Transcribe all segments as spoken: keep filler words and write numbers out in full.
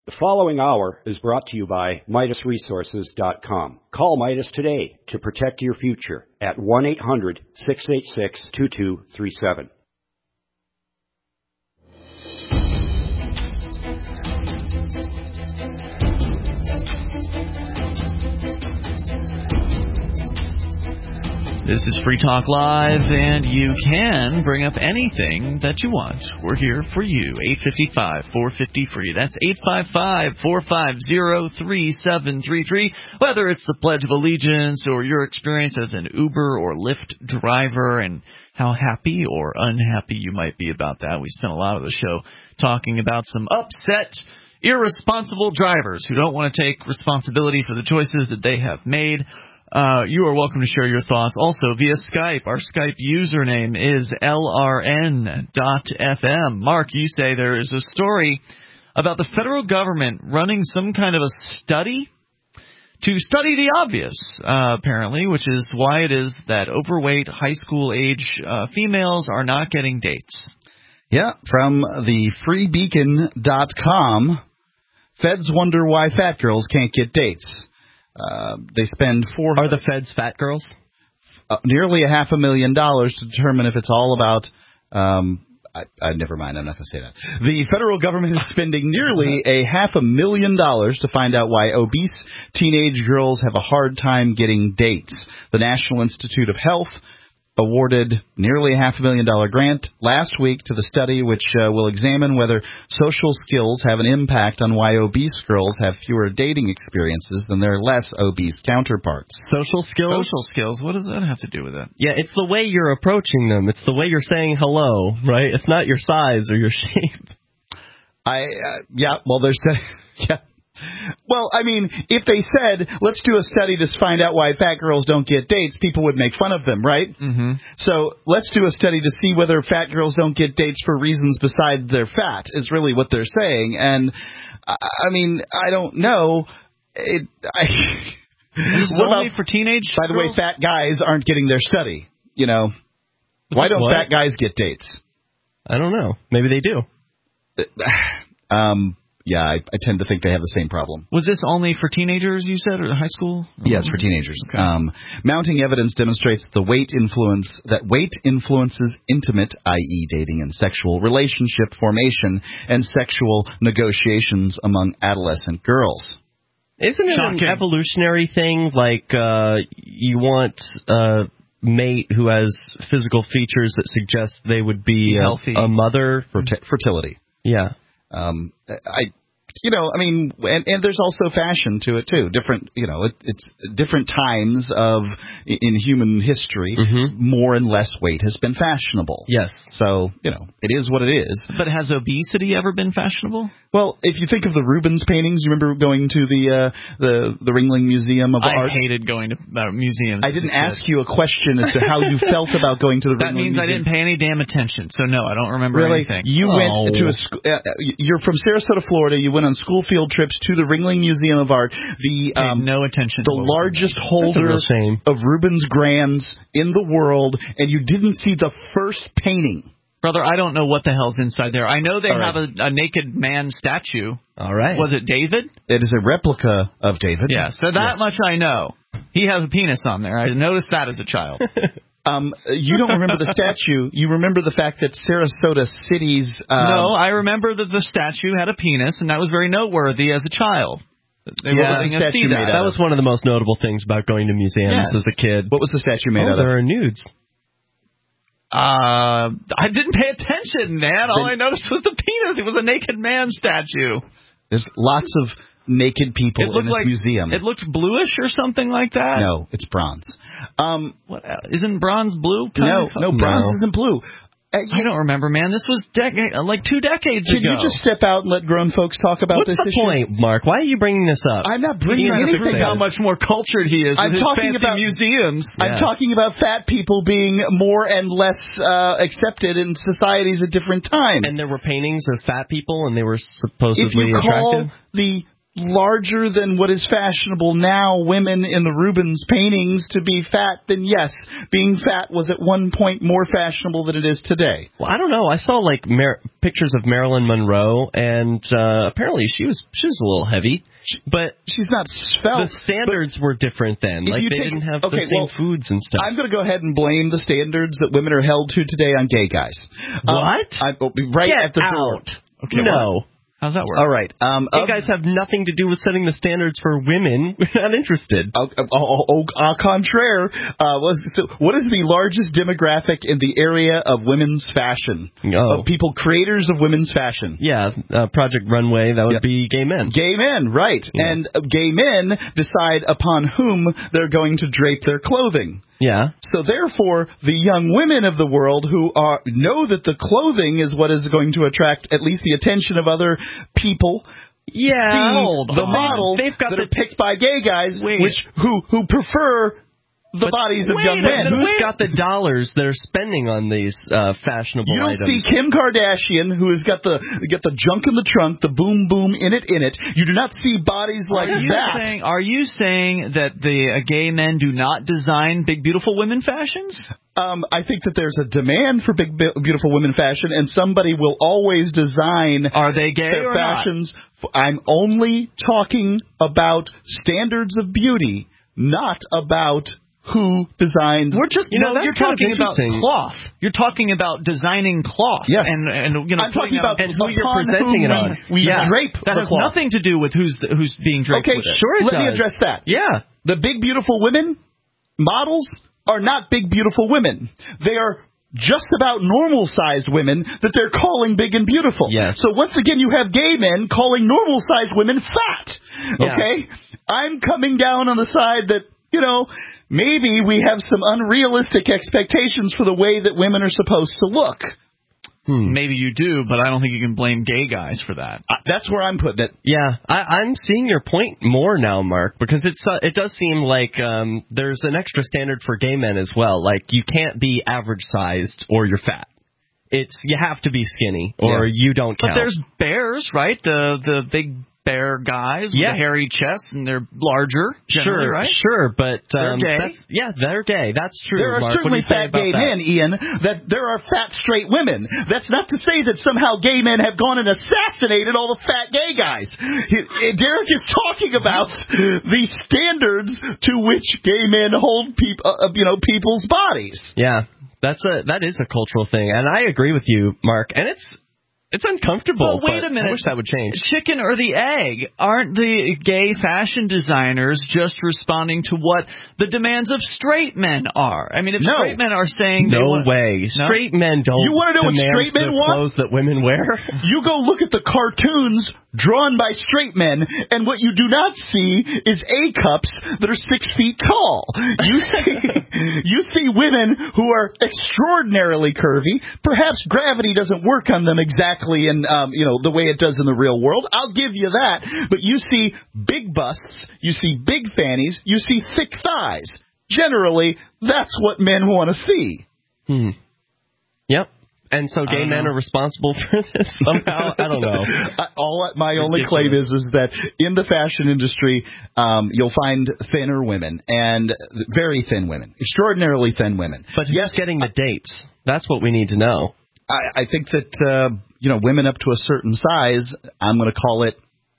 The following hour is brought to you by Midas Resources dot com. Call Midas today to protect your future at one eight hundred, six eight six, two two three seven. This is Free Talk Live, and you can bring up anything that you want. We're here for you. eight five five, four five zero, free. That's eight five five, four five zero, three seven three three. Whether it's the Pledge of Allegiance or your experience as an Uber or Lyft driver and how happy or unhappy you might be about that. We spent a lot of the show talking about some upset, irresponsible drivers who don't want to take responsibility for the choices that they have made. Uh, you are welcome to share your thoughts also via Skype. Our Skype username is L R N dot F M. Mark, you say there is a story about the federal government running some kind of a study to study the obvious, uh, apparently, which is why it is that overweight high school age uh, females are not getting dates. Yeah, from the free beacon dot com, feds wonder why fat girls can't get dates. Uh, they spend four. Are the feds fat girls? Uh, nearly a half a million dollars to determine if it's all about. Um, I, I never mind. I'm not going to say that. The federal government is spending nearly a half a million dollars to find out why obese teenage girls have a hard time getting dates. The National Institute of Health awarded nearly a half a million dollar grant last week to the study, which uh, will examine whether social skills have an impact on why obese girls have fewer dating experiences than their less obese counterparts. Social skills? Social skills? What does that have to do with it? Yeah, it's the way you're approaching them. It's the way you're saying hello, right? It's not your size or your shape. I, uh, yeah, well, there's, yeah. Well, I mean, if they said, let's do a study to find out why fat girls don't get dates, people would make fun of them, right? Mm-hmm. So let's do a study to see whether fat girls don't get dates for reasons besides they're fat, is really what they're saying. And, I mean, I don't know. It, I, is it what only about, for teenage By the girls? way, fat guys aren't getting their study, you know. Why don't what? fat guys get dates? I don't know. Maybe they do. Um... Yeah, I, I tend to think they have the same problem. Was this only for teenagers, you said, or high school? Yes, for teenagers. Okay. Um, mounting evidence demonstrates the weight influence that weight influences intimate, that is, dating and sexual relationship formation and sexual negotiations among adolescent girls. Isn't it Shocking. an evolutionary thing? Like uh, you want a mate who has physical features that suggest they would be, be a, healthy, a mother? Ferti- fertility. Yeah. Um, I, you know, I mean, and, and there's also fashion to it too. Different, you know, it, it's different times of in human history, mm-hmm. more and less weight has been fashionable. Yes. So, you know, it is what it is. But has obesity ever been fashionable? Well, if you think of the Rubens paintings, you remember going to the uh, the the Ringling Museum of I Art? I hated going to uh, museums. I didn't ask you a question as to how you felt about going to the that Ringling Museum. That means I didn't pay any damn attention. So, no, I don't remember really? anything. You oh. went to a sc- uh, you're from Sarasota, Florida. You went on school field trips to the Ringling Museum of Art, the um, no attention the largest holder of Rubens Grands in the world, and you didn't see the first painting. Brother, I don't know what the hell's inside there. I know they All have right. a, a naked man statue. All right. Was it David? It is a replica of David. Yeah, so that yes. much I know. He has a penis on there. I noticed that as a child. Um, you don't remember the statue. You remember the fact that Sarasota City's... Um, no, I remember that the statue had a penis, and that was very noteworthy as a child. They yeah, were letting the us see statue that. made That was one of the most notable things about going to museums yes. as a kid. What was the statue made oh, out of? There are nudes. Uh, I didn't pay attention, man. All then, I noticed was the penis. It was a naked man statue. There's lots of naked people in this like, museum. It looked bluish or something like that. No, it's bronze. Um, what? Isn't bronze blue? No, no, bronze no. isn't blue. Uh, I don't remember, man. This was dec- like two decades Can ago. Can you just step out and let grown folks talk about What's this the issue? point, Mark? Why are you bringing this up? I'm not bringing anything up. up. How much more cultured he is I'm with his talking fancy about museums. I'm yeah. talking about fat people being more and less uh, accepted in societies at different times. And there were paintings of fat people, and they were supposedly if you attractive? call the larger than what is fashionable now, women in the Rubens paintings to be fat, then yes, being fat was at one point more fashionable than it is today. Well, I don't know. I saw like Mar- pictures of Marilyn Monroe, and uh, apparently she was she was a little heavy. But she's not svelte. The standards were different then. Like they take, didn't have okay, the same well, foods and stuff. I'm going to go ahead and blame the standards that women are held to today on gay guys. What? Um, I, right Get at the out. door. Okay, no. What? How's that work? All right. Um, Gay of, guys have nothing to do with setting the standards for women. We're not interested. Au uh, uh, uh, contraire, uh, was, so what is the largest demographic in the area of women's fashion? Oh. Of people, creators of women's fashion? Yeah, uh, Project Runway, that would yeah. be gay men. Gay men, right. Yeah. And uh, gay men decide upon whom they're going to drape their clothing. Yeah. So therefore, the young women of the world who are know that the clothing is what is going to attract at least the attention of other people. Yeah. See the models They've got that the are picked by gay guys, Wait. which who who prefer the but bodies of young But men. who's got the dollars they're spending on these uh, fashionable You don't items? see Kim Kardashian, who has got the got the junk in the trunk, the boom boom in it in it. You do not see bodies like are you that. Saying, are you saying that the uh, gay men do not design big, beautiful women fashions? Um, I think that there's a demand for big, beautiful women fashion, and somebody will always design Are they gay their or fashions. Not? I'm only talking about standards of beauty, not about who designs. We're just, you know, no, that's you're talking kind of about cloth. You're talking about designing cloth. Yes. And, and you know, I'm talking about and who you're upon presenting whom it on. We yeah, drape that the has cloth. nothing to do with who's who's being draped Okay, with it. Sure it let does. me address that. Yeah. The big, beautiful women models are not big, beautiful women. They are just about normal-sized women that they're calling big and beautiful. Yes. So once again, you have gay men calling normal-sized women fat. Yeah. Okay? I'm coming down on the side that, you know, maybe we have some unrealistic expectations for the way that women are supposed to look. Hmm. Maybe you do, but I don't think you can blame gay guys for that. Uh, that's where I'm putting it. Yeah, I, I'm seeing your point more now, Mark, because it's uh, it does seem like um, there's an extra standard for gay men as well. Like, you can't be average-sized or you're fat. It's you have to be skinny or Yeah. you don't count. But there's bears, right? The the big bear guys with Yeah. the hairy chests, and they're larger, generally, sure, right? sure, but um, They're gay? That's, yeah, they're gay. That's true. There are Mark. What do certainly you say fat about gay that? men, Ian, that there are fat straight women. That's not to say that somehow gay men have gone and assassinated all the fat gay guys. He- Derek is talking about the standards to which gay men hold peop- uh, you know, people's bodies. Yeah, that's a that is a cultural thing, and I agree with you, Mark. And it's it's uncomfortable. But wait but a minute. I wish that would change. Chicken or the egg? Aren't the gay fashion designers just responding to what the demands of straight men are? I mean, if No. straight men are saying they No want, way. No? Straight men don't You wanna know what demand straight men the want? clothes that women wear. You go look at the cartoons drawn by straight men, and what you do not see is A-cups that are six feet tall. You see, you see women who are extraordinarily curvy. Perhaps gravity doesn't work on them exactly in, um, you know, the way it does in the real world. I'll give you that. But you see big busts, you see big fannies, you see thick thighs. Generally, that's what men want to see. Hmm. Yep. And so gay men know. are responsible for this somehow? I don't know. I, all my only Ridiculous. claim is is that in the fashion industry, um, you'll find thinner women and very thin women, extraordinarily thin women. But who's yes, getting the dates? That's what we need to know. I, I think that uh, you know, women up to a certain size, I'm going to call it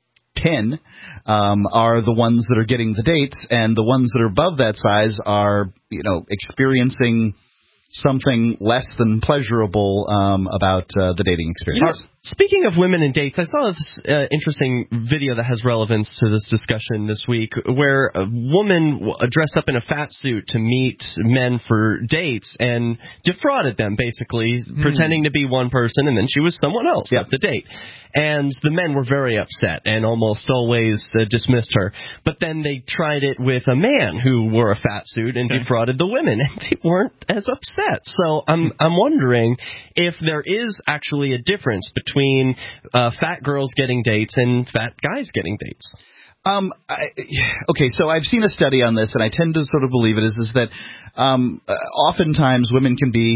ten, um, are the ones that are getting the dates, and the ones that are above that size are, you know, experiencing something less than pleasurable um, about uh, the dating experience. You know, speaking of women and dates, I saw this uh, interesting video that has relevance to this discussion this week, where a woman w- dressed up in a fat suit to meet men for dates and defrauded them, basically, mm. pretending to be one person, and then she was someone else Yep. at the date. And the men were very upset and almost always uh, dismissed her. But then they tried it with a man who wore a fat suit and Okay. defrauded the women, and they weren't as upset. So I'm I'm wondering if there is actually a difference between uh, fat girls getting dates and fat guys getting dates. Um, I, okay, so I've seen a study on this, and I tend to sort of believe it is, is that um, uh, oftentimes women can be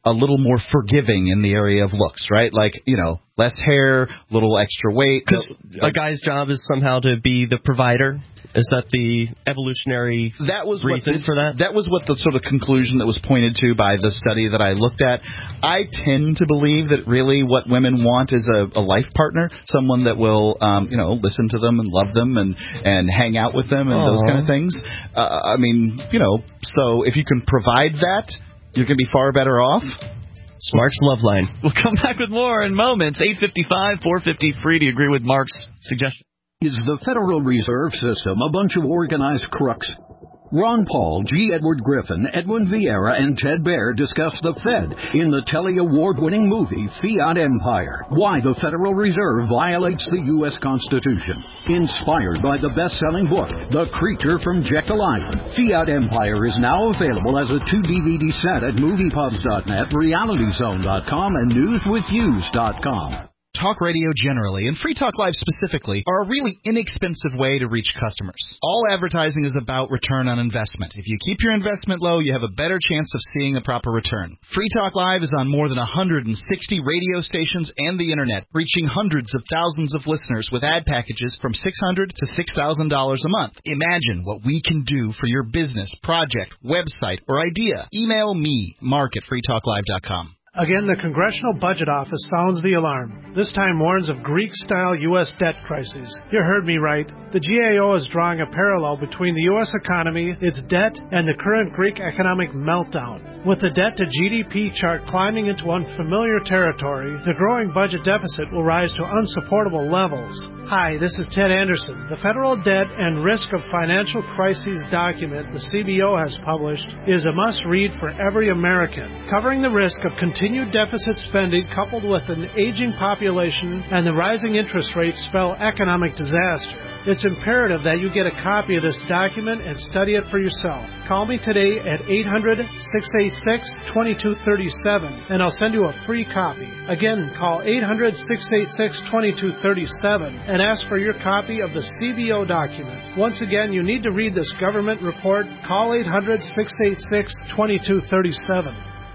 a little more forgiving in the area of looks, right? Like, you know, less hair, little extra weight. Because a guy's job is somehow to be the provider. Is that the evolutionary that was reason what the, for that? That was what the sort of conclusion that was pointed to by the study that I looked at. I tend to believe that really what women want is a, a life partner, someone that will, um, you know, listen to them and love them and, and hang out with them and Aww. those kind of things. Uh, I mean, you know, so if you can provide that, you're going to be far better off. Mark's Love Line. We'll come back with more in moments. eight fifty-five, four fifty, free. Do you agree with Mark's suggestion? Is the Federal Reserve System a bunch of organized crooks? Ron Paul, G. Edward Griffin, Edwin Vieira, and Ted Baer discuss the Fed in the Telly Award-winning movie Fiat Empire. Why the Federal Reserve violates the U S Constitution. Inspired by the best-selling book, The Creature from Jekyll Island, Fiat Empire is now available as a two D V D set at moviepubs dot net, reality zone dot com, and news with views dot com. Talk radio generally, and Free Talk Live specifically, are a really inexpensive way to reach customers. All advertising is about return on investment. If you keep your investment low, you have a better chance of seeing a proper return. Free Talk Live is on more than one hundred sixty radio stations and the Internet, reaching hundreds of thousands of listeners with ad packages from six hundred dollars to six thousand dollars a month. Imagine what we can do for your business, project, website, or idea. Email me, Mark at free talk live dot com. Again, the Congressional Budget Office sounds the alarm. This time warns of Greek-style U S debt crises. You heard me right. The G A O is drawing a parallel between the U S economy, its debt, and the current Greek economic meltdown. With the debt-to-G D P chart climbing into unfamiliar territory, the growing budget deficit will rise to unsupportable levels. Hi, this is Ted Anderson. The Federal Debt and Risk of Financial Crises document the C B O has published is a must-read for every American, covering the risk of continued deficit spending coupled with an aging population and the rising interest rates spell economic disaster. It's imperative that you get a copy of this document and study it for yourself. Call me today at eight hundred, six eight six, two two three seven and I'll send you a free copy. Again, call eight hundred, six eight six, two two three seven and ask for your copy of the C B O document. Once again, you need to read this government report. Call eight hundred, six eight six, two two three seven.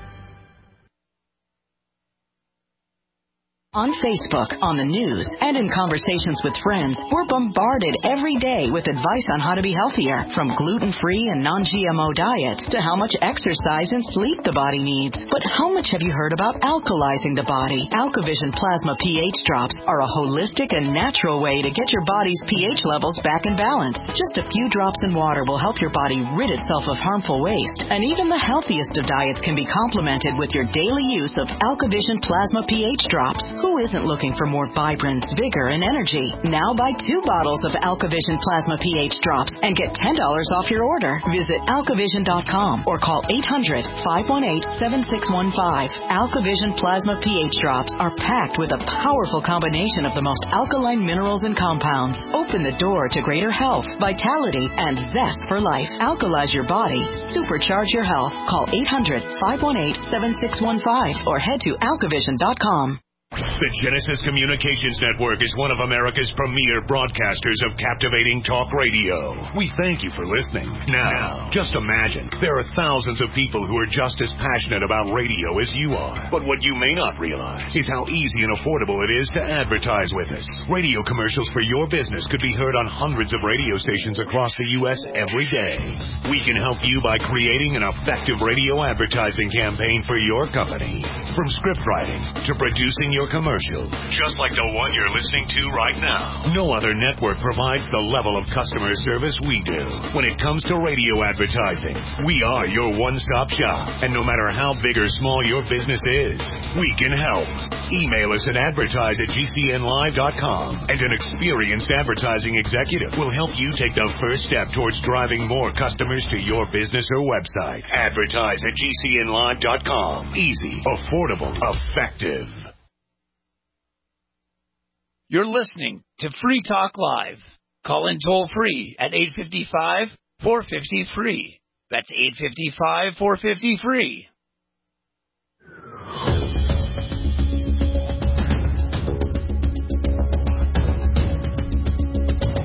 On Facebook, on the news, and in conversations with friends, we're bombarded every day with advice on how to be healthier, from gluten-free and non-G M O diets to how much exercise and sleep the body needs. But how much have you heard about alkalizing the body? AlkaVision Plasma pH drops are a holistic and natural way to get your body's pH levels back in balance. Just a few drops in water will help your body rid itself of harmful waste. And even the healthiest of diets can be complemented with your daily use of AlkaVision Plasma pH drops. Who isn't looking for more vibrance, vigor, and energy? Now buy two bottles of AlkaVision Plasma pH drops and get ten dollars off your order. Visit alkavision dot com or call eight hundred, five one eight, seven six one five. AlkaVision Plasma pH drops are packed with a powerful combination of the most alkaline minerals and compounds. Open the door to greater health, vitality, and zest for life. Alkalize your body. Supercharge your health. Call eight hundred, five one eight, seven six one five or head to alkavision dot com. The Genesis Communications Network is one of America's premier broadcasters of captivating talk radio. We thank you for listening. Now, just imagine, there are thousands of people who are just as passionate about radio as you are. But what you may not realize is how easy and affordable it is to advertise with us. Radio commercials for your business could be heard on hundreds of radio stations across the U S every day. We can help you by creating an effective radio advertising campaign for your company. From script writing to producing your commercial, just like the one you're listening to right now. No other network provides the level of customer service we do. When it comes to radio advertising, we are your one-stop shop. And no matter how big or small your business is, we can help. Email us at advertise at g c n live dot com, and an experienced advertising executive will help you take the first step towards driving more customers to your business or website. Advertise at g c n live dot com. Easy, affordable, effective. You're listening to Free Talk Live. Call in toll-free at eight five five, four five zero, free. That's eight five five, four five zero, free.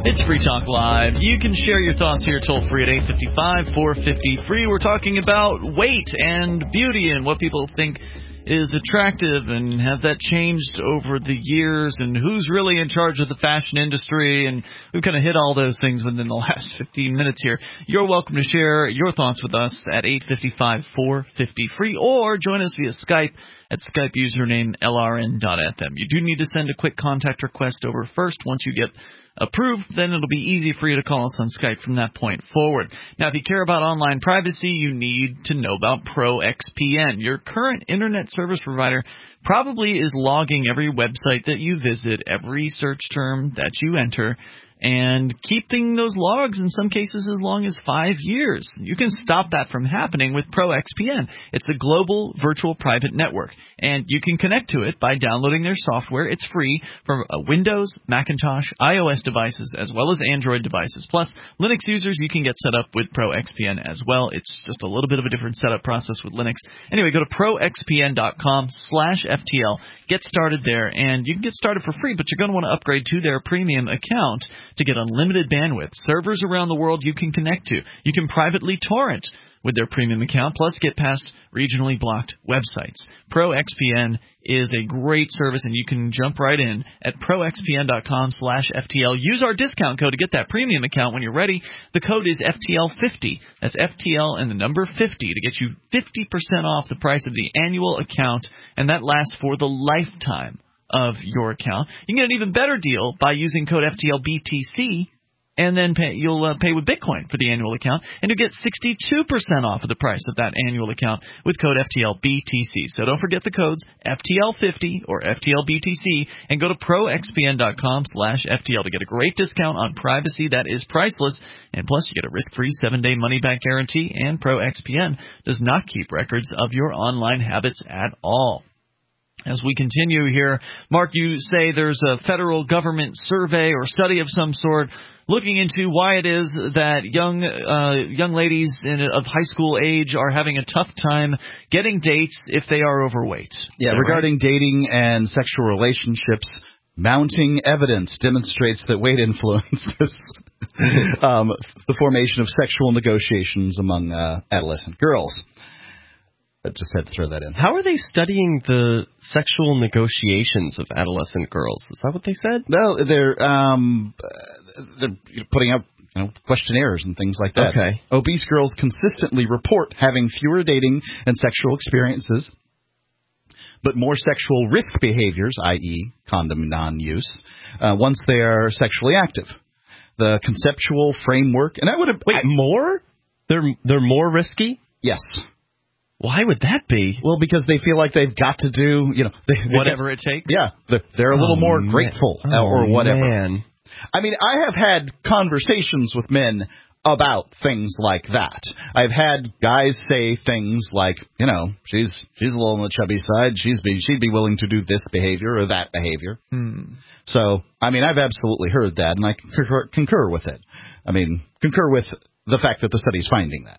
It's Free Talk Live. You can share your thoughts here toll free at eight five five, four five zero, free. We're talking about weight and beauty and what people think is attractive, and has that changed over the years, and who's really in charge of the fashion industry, and we've kind of hit all those things within the last fifteen minutes here. You're welcome to share your thoughts with us at eight five five, four five zero, free, or join us via Skype at Skype username L R N dot F M. You do need to send a quick contact request over first. Once you get approved, then it'll be easy for you to call us on Skype from that point forward. Now, if you care about online privacy, you need to know about Pro X P N. Your current internet service provider probably is logging every website that you visit, every search term that you enter, and keeping those logs in some cases as long as five years. You can stop that from happening with Pro X P N. It's a global virtual private network, and you can connect to it by downloading their software. It's free for Windows, Macintosh, iOS devices, as well as Android devices. Plus, Linux users, you can get set up with Pro X P N as well. It's just a little bit of a different setup process with Linux. Anyway, go to pro x p n dot com slash F T L. Get started there, and you can get started for free, but you're going to want to upgrade to their premium account to get unlimited bandwidth, servers around the world you can connect to. You can privately torrent with their premium account, plus get past regionally blocked websites. Pro X P N is a great service, and you can jump right in at pro x p n dot com slash F T L. Use our discount code to get that premium account when you're ready. The code is F T L fifty. That's F T L and the number fifty to get you fifty percent off the price of the annual account, and that lasts for the lifetime of your account. You can get an even better deal by using code F T L B T C, and then pay, you'll uh, pay with Bitcoin for the annual account, and you'll get sixty-two percent off of the price of that annual account with code F T L B T C. So don't forget the codes F T L fifty or F T L B T C, and go to pro x p n dot com slash F T L to get a great discount on privacy that is priceless, and plus you get a risk-free seven-day money-back guarantee, and Pro X P N does not keep records of your online habits at all. As we continue here, Mark, you say there's a federal government survey or study of some sort looking into why it is that young uh, young ladies in, of high school age are having a tough time getting dates if they are overweight. Yeah, regarding right? dating and sexual relationships, mounting evidence demonstrates that weight influences um, the formation of sexual negotiations among uh, adolescent girls. I just had to throw that in. How are they studying the sexual negotiations of adolescent girls? Is that what they said? Well, they're um, they're putting out you know questionnaires and things like that. Okay. Obese girls consistently report having fewer dating and sexual experiences, but more sexual risk behaviors, that is, condom non-use, uh, once they are sexually active. The conceptual framework, and I would have wait I, more. They're they're more risky. Yes. Why would that be? Well, because they feel like they've got to do, you know, they, whatever it takes. Yeah, they're, they're a little oh, more man. grateful oh, or whatever. Man. I mean, I have had conversations with men about things like that. I've had guys say things like, you know, she's she's a little on the chubby side. She's be, she'd be willing to do this behavior or that behavior. Hmm. So, I mean, I've absolutely heard that, and I concur, concur with it. I mean, concur with the fact that the study's finding that.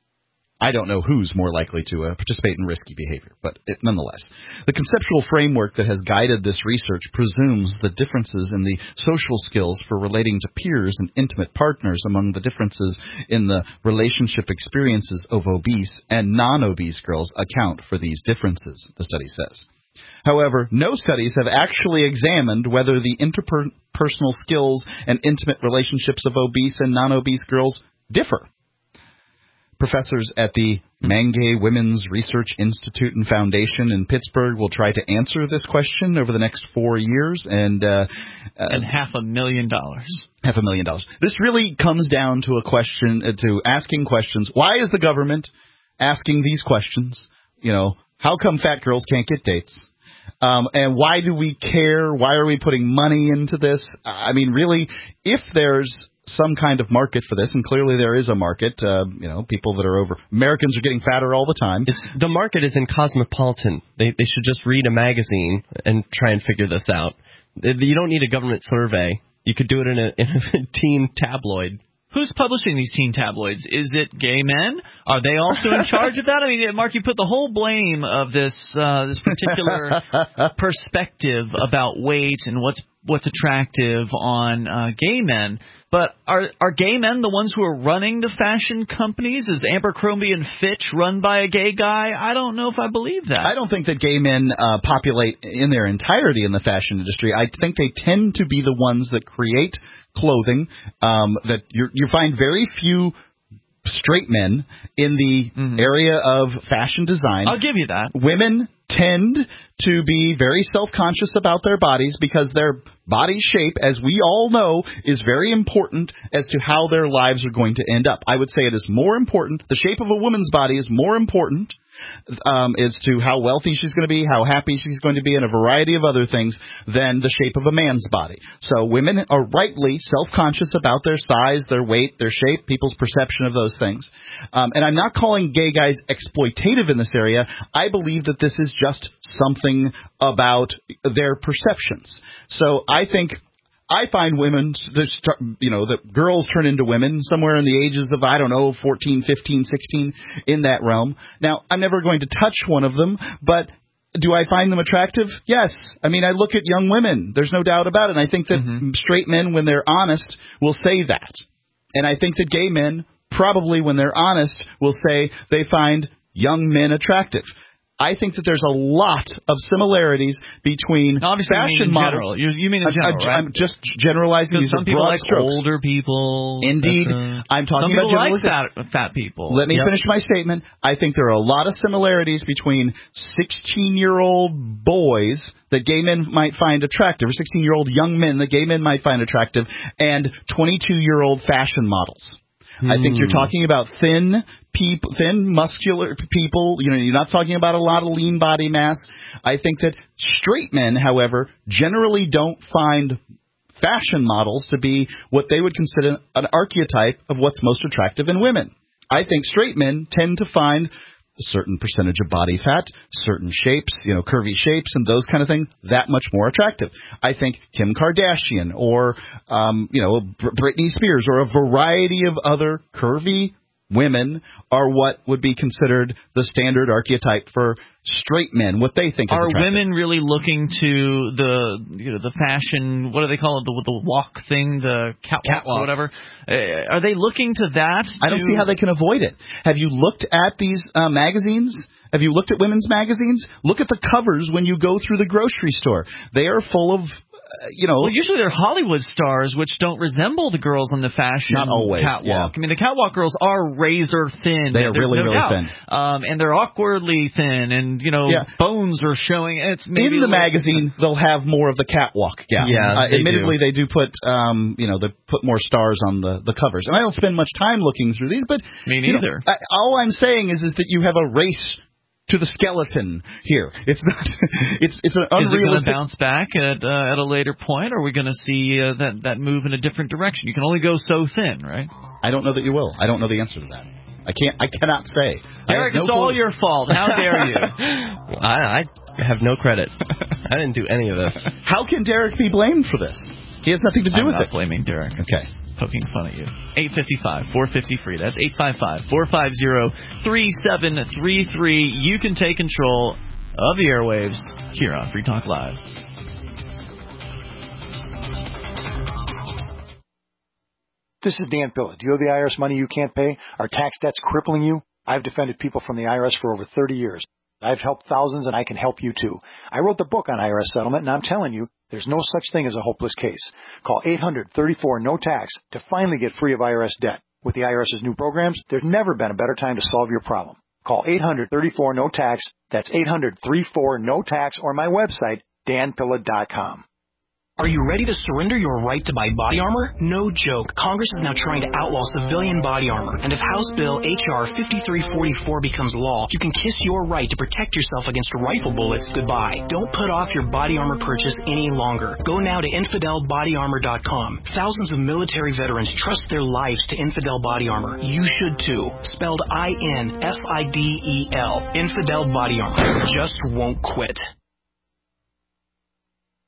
I don't know who's more likely to uh, participate in risky behavior, but it, nonetheless. The conceptual framework that has guided this research presumes the differences in the social skills for relating to peers and intimate partners among the differences in the relationship experiences of obese and non-obese girls account for these differences, the study says. However, no studies have actually examined whether the interpersonal skills and intimate relationships of obese and non-obese girls differ. Professors at the Mangay Women's Research Institute and Foundation in Pittsburgh will try to answer this question over the next four years. And uh, uh, and half a million dollars. Half a million dollars. This really comes down to a question, uh, to asking questions. Why is the government asking these questions? You know, how come fat girls can't get dates? Um, and why do we care? Why are we putting money into this? I mean, really, if there's some kind of market for this, and clearly there is a market. Uh, you know, people that are over Americans are getting fatter all the time. It's, the market is in Cosmopolitan. They they should just read a magazine and try and figure this out. You don't need a government survey. You could do it in a, in a teen tabloid. Who's publishing these teen tabloids? Is it gay men? Are they also in charge of that? I mean, Mark, you put the whole blame of this uh, this particular perspective about weight and what's what's attractive on uh, gay men. But are are gay men the ones who are running the fashion companies? Is Abercrombie and Fitch run by a gay guy? I don't know if I believe that. I don't think that gay men uh, populate in their entirety in the fashion industry. I think they tend to be the ones that create clothing. Um, that you you find very few straight men in the mm-hmm. area of fashion design. I'll give you that. Women tend to be very self-conscious about their bodies because their body shape, as we all know, is very important as to how their lives are going to end up. I would say it is more important. The shape of a woman's body is more important um, as to how wealthy she's going to be, how happy she's going to be, and a variety of other things than the shape of a man's body. So women are rightly self-conscious about their size, their weight, their shape, people's perception of those things. Um, and I'm not calling gay guys exploitative in this area. I believe that this is just something about their perceptions. So I think I find women, you know, that girls turn into women somewhere in the ages of, I don't know, fourteen, fifteen, sixteen, in that realm. Now, I'm never going to touch one of them, but do I find them attractive? Yes. I mean, I look at young women. There's no doubt about it. And I think that mm-hmm. straight men, when they're honest, will say that. And I think that gay men, probably when they're honest, will say they find young men attractive. I think that there's a lot of similarities between no, fashion you models. You, you mean in general, I, I, right? I'm just generalizing these some people broad like strokes. older people. Indeed. Uh, I'm talking some about people like fat, fat people. Let me yep. finish my statement. I think there are a lot of similarities between sixteen-year-old boys that gay men might find attractive, or sixteen-year-old young men that gay men might find attractive, and twenty-two-year-old fashion models. Hmm. I think you're talking about thin people, thin, muscular people. You know, you're not talking about a lot of lean body mass. I think that straight men, however, generally don't find fashion models to be what they would consider an archetype of what's most attractive in women. I think straight men tend to find a certain percentage of body fat, certain shapes, you know, curvy shapes and those kind of things, that much more attractive. I think Kim Kardashian or, um, you know, Britney Spears or a variety of other curvy women are what would be considered the standard archetype for straight men, what they think is are attractive. women really looking to the you know the fashion, what do they call it, the, the walk thing, the catwalk, catwalk. or whatever? Uh, are they looking to that? I don't to... see how they can avoid it. Have you looked at these uh, magazines? Have you looked at women's magazines? Look at the covers when you go through the grocery store. They are full of, uh, you know... Well, usually they're Hollywood stars, which don't resemble the girls on the fashion Not always, catwalk. Yeah. I mean, the catwalk girls are razor thin. They are really, no really doubt. thin. Um, and they're awkwardly thin, and, you know, yeah. bones are showing. It's maybe In the magazine, different. They'll have more of the catwalk gal. Yeah, uh, they admittedly, do. they do put, um, you know, they put more stars on the, the covers. And I don't spend much time looking through these, but... Me neither. You know, I, all I'm saying is, is that you have a race to the skeleton here. It's not. It's it's an unrealistic. Is it going to bounce back at uh, at a later point, or are we going to see uh, that that move in a different direction? You can only go so thin, right? I don't know that you will. I don't know the answer to that. I can't. I cannot say. Derek, no it's clue. all your fault. How dare you? I, I have no credit. I didn't do any of this. How can Derek be blamed for this? He has nothing to do I'm with not it. blaming Derek. Okay. Poking fun at you. eight five five, four five zero, free. That's eight five five, four five zero, three seven three three. You can take control of the airwaves here on Free Talk Live. This is Dan Pilla. Do you owe the I R S money you can't pay? Are tax debts crippling you? I've defended people from the I R S for over thirty years. I've helped thousands, and I can help you too. I wrote the book on I R S settlement, and I'm telling you, there's no such thing as a hopeless case. Call eight hundred, thirty-four, no tax to finally get free of I R S debt. With the IRS's new programs, there's never been a better time to solve your problem. Call eight hundred, thirty-four, no tax. That's eight hundred, thirty-four, no tax, or my website, dan pilla dot com. Are you ready to surrender your right to buy body armor? No joke. Congress is now trying to outlaw civilian body armor. And if House Bill H R fifty-three forty-four becomes law, you can kiss your right to protect yourself against rifle bullets goodbye. Don't put off your body armor purchase any longer. Go now to infidel body armor dot com. Thousands of military veterans trust their lives to Infidel Body Armor. You should too. Spelled I N F I D E L. Infidel Body Armor. Just won't quit.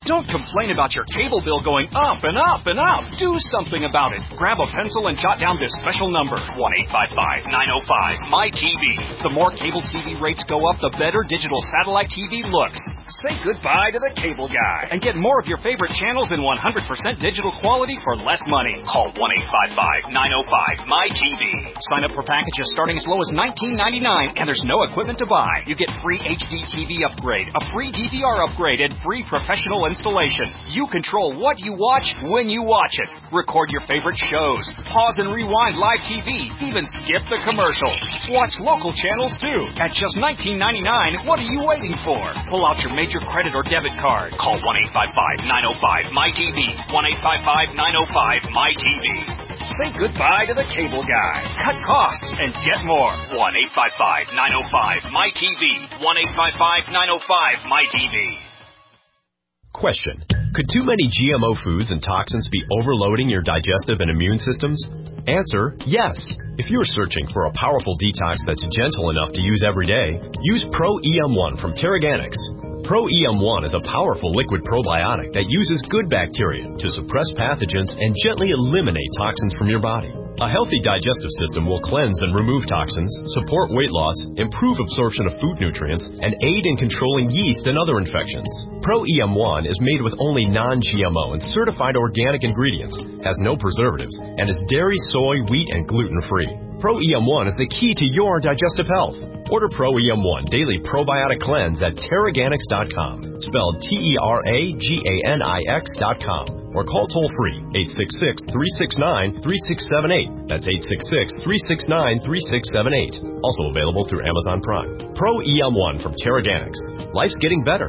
Don't complain about your cable bill going up and up and up. Do something about it. Grab a pencil and jot down this special number, one eight five five, nine oh five, M Y T V. The more cable T V rates go up, the better digital satellite T V looks. Say goodbye to the cable guy and get more of your favorite channels in one hundred percent digital quality for less money. Call one eight five five, nine oh five, M Y T V. Sign up for packages starting as low as nineteen ninety-nine, and there's no equipment to buy. You get free H D T V upgrade, a free D V R upgrade, and free professional installation. You control what you watch when you watch it. Record your favorite shows. Pause and rewind live T V. Even skip the commercials. Watch local channels too. At just nineteen ninety-nine, what are you waiting for? Pull out your major credit or debit card. Call one eight five five, nine oh five, M Y T V. one eight five five, nine oh five, M Y T V. Say goodbye to the cable guy. Cut costs and get more. one eight five five, nine oh five, M Y T V. one eight five five, nine oh five, M Y T V. Question. Could too many G M O foods and toxins be overloading your digestive and immune systems? Answer, yes. If you're searching for a powerful detox that's gentle enough to use every day, use Pro E M one from Terraganics. Pro E M one is a powerful liquid probiotic that uses good bacteria to suppress pathogens and gently eliminate toxins from your body. A healthy digestive system will cleanse and remove toxins, support weight loss, improve absorption of food nutrients, and aid in controlling yeast and other infections. Pro E M one is made with only non-G M O and certified organic ingredients, has no preservatives, and is dairy, soy, wheat, and gluten-free. Pro E M one is the key to your digestive health. Order Pro E M one Daily Probiotic Cleanse at Terraganics dot com, spelled T E R A G A N I X dot com, or call toll-free eight six six, three six nine, three six seven eight. That's eight six six, three six nine, three six seven eight. Also available through Amazon Prime. Pro E M one from Terraganics. Life's getting better.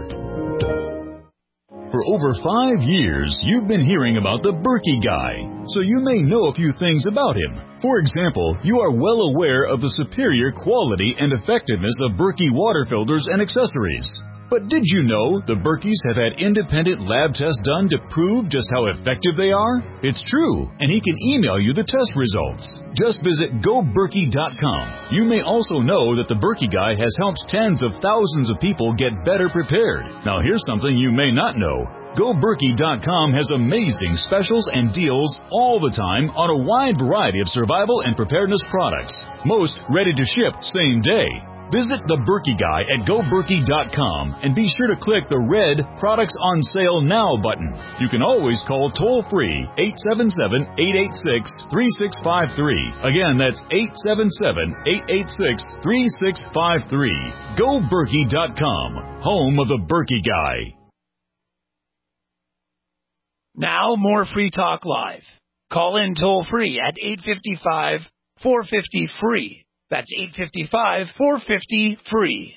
For over five years, you've been hearing about the Berkey Guy, so you may know a few things about him. For example, you are well aware of the superior quality and effectiveness of Berkey water filters and accessories. But did you know the Berkeys have had independent lab tests done to prove just how effective they are? It's true, and he can email you the test results. Just visit go berkey dot com. You may also know that the Berkey Guy has helped tens of thousands of people get better prepared. Now here's something you may not know. go berkey dot com has amazing specials and deals all the time on a wide variety of survival and preparedness products. Most ready to ship same day. Visit the Berkey Guy at go berkey dot com and be sure to click the red Products on Sale Now button. You can always call toll-free eight seven seven, eight eight six, three six five three. Again, that's eight seven seven, eight eight six, three six five three. go berkey dot com, home of the Berkey Guy. Now, more Free Talk Live. Call in toll-free at eight five five, four five zero, free. That's eight five five, four five zero, free.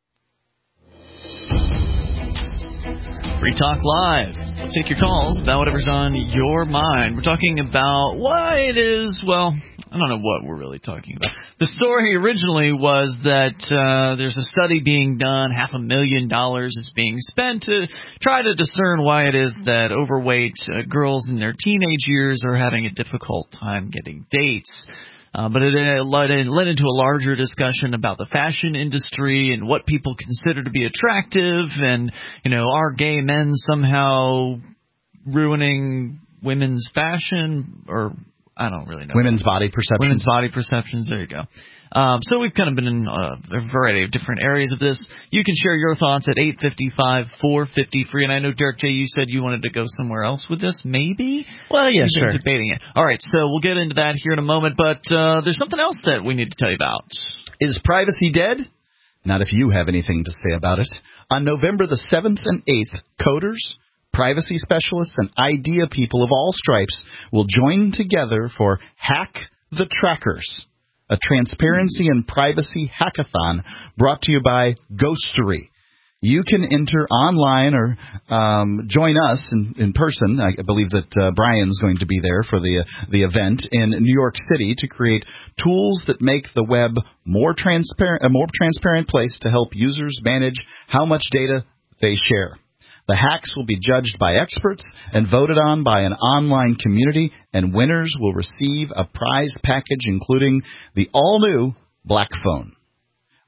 Free Talk Live. Take your calls about whatever's on your mind. We're talking about why it is, well, I don't know what we're really talking about. The story originally was that uh, there's a study being done, half a million dollars is being spent to try to discern why it is that overweight uh, girls in their teenage years are having a difficult time getting dates. Uh, but it uh, led, it led into a larger discussion about the fashion industry and what people consider to be attractive, and, you know, are gay men somehow ruining women's fashion, or I don't really know. Women's body perceptions. Women's body perceptions, there you go. Um, so we've kind of been in uh, a variety of different areas of this. You can share your thoughts at eight five five, four five zero, free. And I know, Derek J., you said you wanted to go somewhere else with this, maybe? Well, yeah, You've sure. been debating it. All right, so we'll get into that here in a moment, but uh, there's something else that we need to tell you about. Is privacy dead? Not if you have anything to say about it. On November the seventh and eighth, coders, privacy specialists, and idea people of all stripes will join together for Hack the Trackers, a transparency and privacy hackathon brought to you by Ghostery. You can enter online or um, join us in, in person. I believe that uh, Brian's going to be there for the uh, the event in New York City to create tools that make the web more transparent, a more transparent place to help users manage how much data they share. The hacks will be judged by experts and voted on by an online community, and winners will receive a prize package including the all-new Black Phone.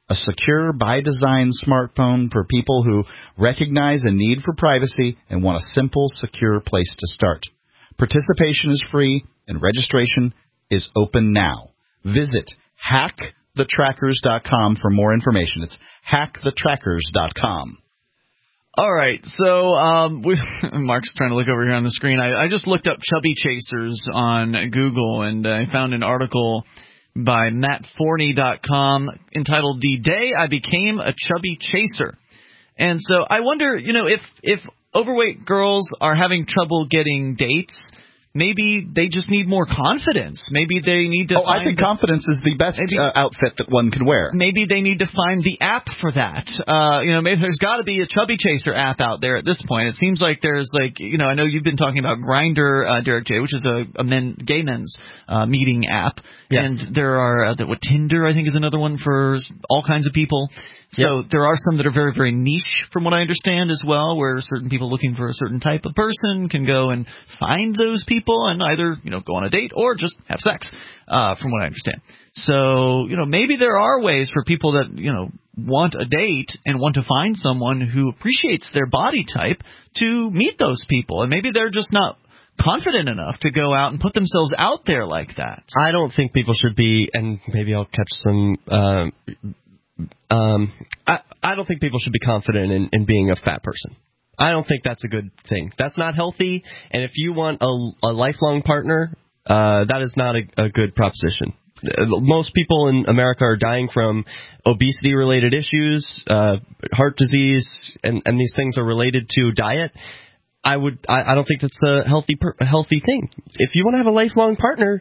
A secure, by-design smartphone for people who recognize a need for privacy and want a simple, secure place to start. Participation is free, and registration is open now. Visit hack the trackers dot com for more information. It's hack the trackers dot com. All right, so um, we, Mark's trying to look over here on the screen. I, I just looked up chubby chasers on Google, and I found an article by matt forney dot com entitled "The Day I Became a Chubby Chaser." And so I wonder, you know, if if overweight girls are having trouble getting dates, maybe they just need more confidence. Maybe they need to. Oh, I think confidence is the best maybe, uh, outfit that one can wear. Maybe they need to find the app for that. Uh, you know, maybe there's got to be a Chubby Chaser app out there at this point. It seems like there's like, you know, I know you've been talking about Grindr, uh, Derek J, which is a, a men, gay men's uh, meeting app. Yes. And there are uh, the, what Tinder, I think, is another one for all kinds of people. So yep. There are some that are very, very niche, from what I understand, as well, where certain people looking for a certain type of person can go and find those people and either, you know, go on a date or just have sex, uh, from what I understand. So, you know, maybe there are ways for people that, you know, want a date and want to find someone who appreciates their body type to meet those people. And maybe they're just not confident enough to go out and put themselves out there like that. I don't think people should be, and maybe I'll catch some... Uh, Um, I, I don't think people should be confident in, in being a fat person. I don't think that's a good thing. That's not healthy. And if you want a, a lifelong partner, uh, that is not a, a good proposition. Most people in America are dying from obesity-related issues, uh, heart disease, and, and these things are related to diet. I would. I, I don't think that's a healthy, per, a healthy thing. If you want to have a lifelong partner,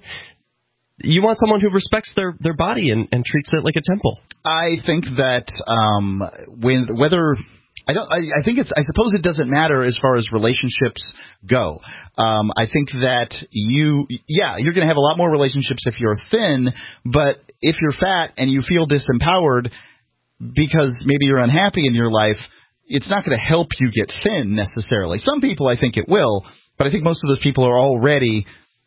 you want someone who respects their, their body and, and treats it like a temple. I think that um, when whether I don't, I, I think it's. I suppose it doesn't matter as far as relationships go. Um, I think that you, yeah, you're going to have a lot more relationships if you're thin, but if you're fat and you feel disempowered because maybe you're unhappy in your life, it's not going to help you get thin necessarily. Some people, I think it will, but I think most of those people are already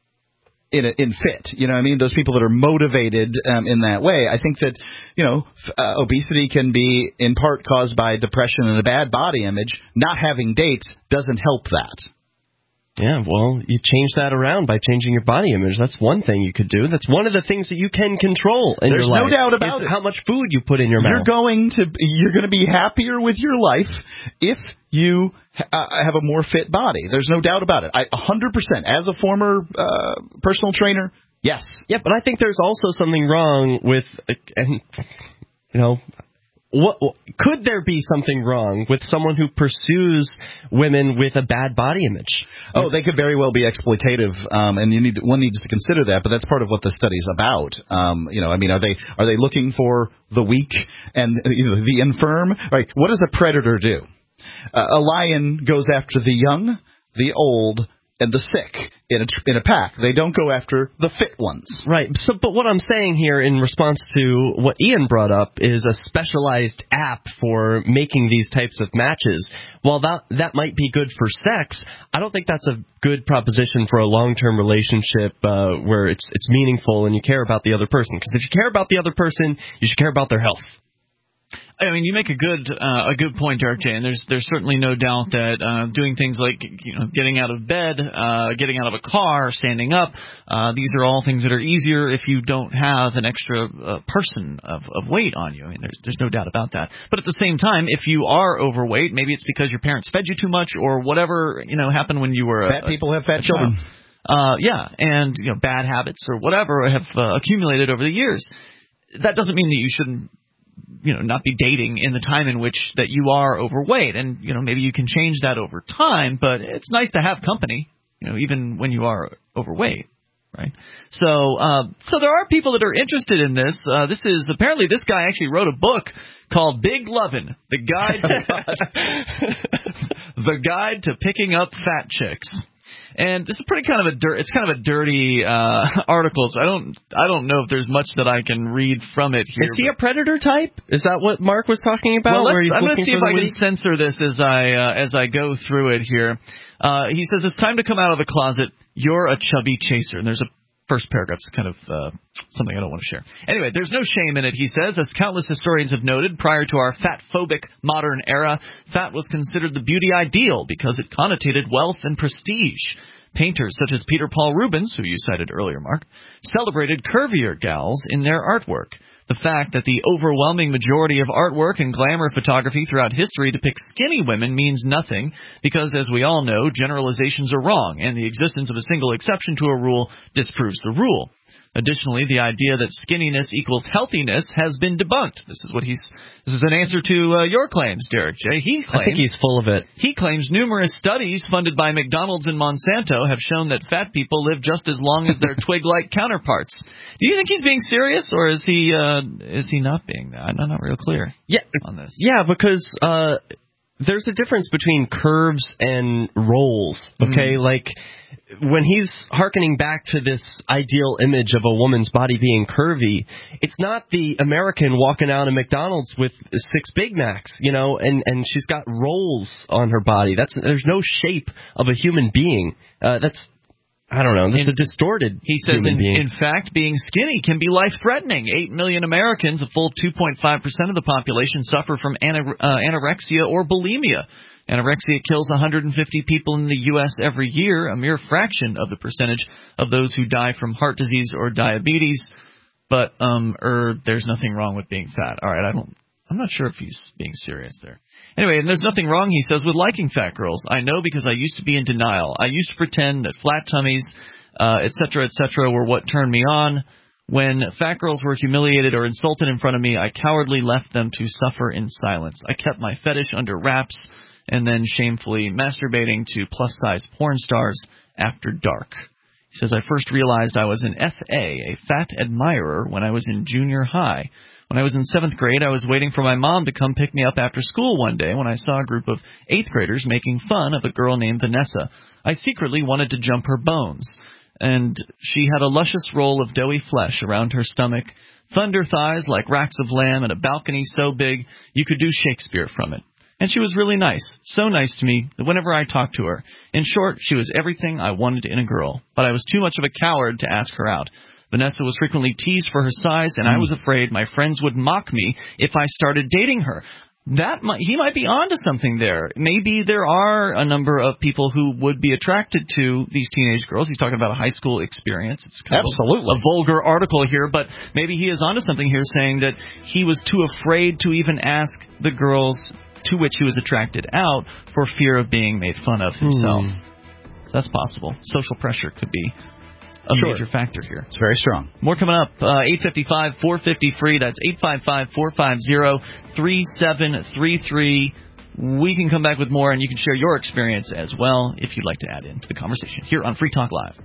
in a, in fit, you know what I mean? Those people that are motivated um, in that way. I think that, you know, uh, obesity can be in part caused by depression and a bad body image. Not having dates doesn't help that. Yeah, well, you change that around by changing your body image. That's one thing you could do. That's one of the things that you can control in There's your life. There's no doubt about it. How much food you put in your you're mouth. Going to, you're going to be happier with your life if you uh, have a more fit body. There's no doubt about it. I, one hundred percent. As a former uh, personal trainer, yes. Yeah, but I think there's also something wrong with, uh, and you know, what could there be something wrong with someone who pursues women with a bad body image? Oh, they could very well be exploitative, um, and you need one needs to consider that. But that's part of what the study's about. Um, you know, I mean, are they are they looking for the weak and you know, the infirm? Right? What does a predator do? Uh, a lion goes after the young, the old, and the sick in a in a pack. They don't go after the fit ones. Right. So, but what I'm saying here in response to what Ian brought up is a specialized app for making these types of matches. While that that might be good for sex, I don't think that's a good proposition for a long-term relationship uh, where it's it's meaningful and you care about the other person. Because if you care about the other person, you should care about their health. I mean, you make a good uh, a good point, Derek J. And there's there's certainly no doubt that uh, doing things like you know getting out of bed, uh, getting out of a car, standing up, uh, these are all things that are easier if you don't have an extra uh, person of, of weight on you. I mean, there's there's no doubt about that. But at the same time, if you are overweight, maybe it's because your parents fed you too much or whatever you know happened when you were a, fat people have fat a children. Uh, yeah, and you know bad habits or whatever have uh, accumulated over the years. That doesn't mean that you shouldn't. You know, not be dating in the time in which that you are overweight. And, you know, maybe you can change that over time, but it's nice to have company, you know, even when you are overweight, right? So, uh, so there are people that are interested in this. Uh, this is, apparently this guy actually wrote a book called Big Lovin', the guide to, the guide to picking up fat chicks. And this is pretty kind of a dirt. It's kind of a dirty uh, article, so I don't I don't know if there's much that I can read from it here. Is he a predator type? Is that what Mark was talking about? Well, where he's I'm going to see if I week? can censor this as I uh, as I go through it here. Uh, he says it's time to come out of the closet. You're a chubby chaser. And there's a first paragraph's kind of uh, something I don't want to share. Anyway, there's no shame in it, he says. As countless historians have noted, prior to our fat-phobic modern era, fat was considered the beauty ideal because it connotated wealth and prestige. Painters such as Peter Paul Rubens, who you cited earlier, Mark, celebrated curvier gals in their artwork. The fact that the overwhelming majority of artwork and glamour photography throughout history depicts skinny women means nothing because, as we all know, generalizations are wrong, and the existence of a single exception to a rule disproves the rule. Additionally, the idea that skinniness equals healthiness has been debunked. This is what he's. This is an answer to uh, your claims, Derek J. He claims. I think he's full of it. He claims numerous studies funded by McDonald's and Monsanto have shown that fat people live just as long as their twig-like counterparts. Do you think he's being serious, or is he? Uh, is he not being that? I'm not real clear. Yeah, on this. Yeah, because uh, there's a difference between curves and rolls. Okay, mm. like. When he's hearkening back to this ideal image of a woman's body being curvy, it's not the American walking out of McDonald's with six Big Macs, you know, and, and she's got rolls on her body. That's there's no shape of a human being. Uh, that's I don't know. That's in, a distorted He says, human in, being. in fact, being skinny can be life-threatening. Eight million Americans, a full two point five percent of the population, suffer from ana, uh, anorexia or bulimia. Anorexia kills one hundred fifty people in the U S every year, a mere fraction of the percentage of those who die from heart disease or diabetes. But um, er, there's nothing wrong with being fat. All right, I don't. I'm not sure if he's being serious there. Anyway, and there's nothing wrong, he says, with liking fat girls. I know because I used to be in denial. I used to pretend that flat tummies, uh, et cetera, et cetera, were what turned me on. When fat girls were humiliated or insulted in front of me, I cowardly left them to suffer in silence. I kept my fetish under wraps, and then shamefully masturbating to plus-size porn stars after dark. He says, I first realized I was an F A, a fat admirer, when I was in junior high. When I was in seventh grade, I was waiting for my mom to come pick me up after school one day when I saw a group of eighth graders making fun of a girl named Vanessa. I secretly wanted to jump her bones. And she had a luscious roll of doughy flesh around her stomach, thunder thighs like racks of lamb, and a balcony so big you could do Shakespeare from it. And she was really nice, so nice to me that whenever I talked to her, in short, she was everything I wanted in a girl. But I was too much of a coward to ask her out. Vanessa was frequently teased for her size, and mm. I was afraid my friends would mock me if I started dating her. That might, he might be onto something there. Maybe there are a number of people who would be attracted to these teenage girls. He's talking about a high school experience. It's kind Absolutely. of a, a vulgar article here, but maybe he is onto something here, saying that he was too afraid to even ask the girls to which he was attracted out for fear of being made fun of himself. Hmm. So that's possible. Social pressure could be a sure. major factor here. It's very strong. More coming up. Uh, eight five five, four five zero, free. That's eight five five, four five zero, three seven three three. We can come back with more, and you can share your experience as well if you'd like to add into the conversation here on Free Talk Live.